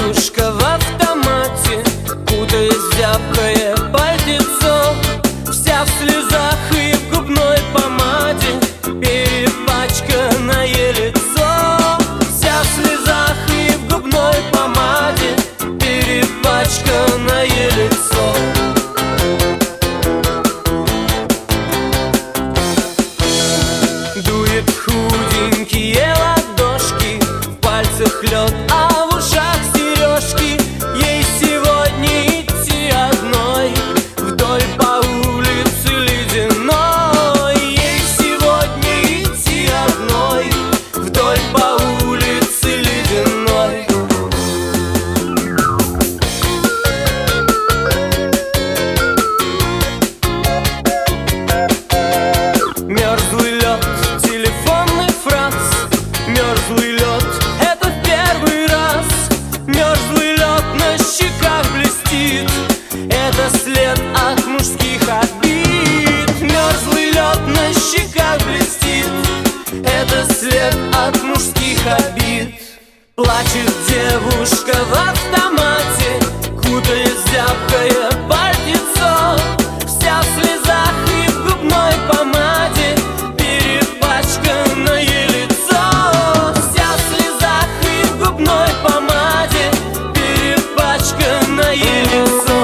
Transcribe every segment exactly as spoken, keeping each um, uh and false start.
девушка в автомате, кутаясь в зябкое пальтецо, вся в слезах и в губной помаде, перепачканное лицо. Вся в слезах и в губной помаде, перепачканное лицо. Дует худенькие ладошки, в пальцах лед, а в ушах сережки. Ей сегодня идти одной вдоль по улице ледяной. Ей сегодня идти одной вдоль по улице ледяной. Мерзлый лед, телефонный фраз. Мерзлый лед, это в первый раз. Мерзлый лед на щеках блестит, это след от мужских обид. Мерзлый лед на щеках блестит, это след от мужских обид. Плачет девушка в автомате, кутаясь в зябкое пальтецо, вся в слезах и в губной помаде, перепачканное лицо. Вся в слезах и в губной помаде, перепачканное лицо.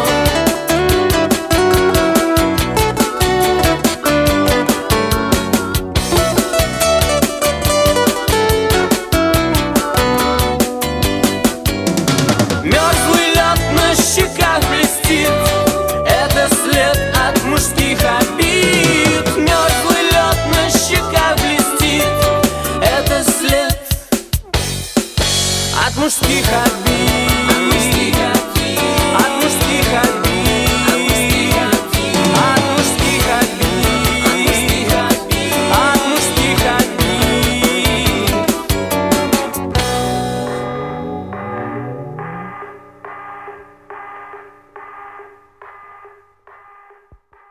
Мерзлый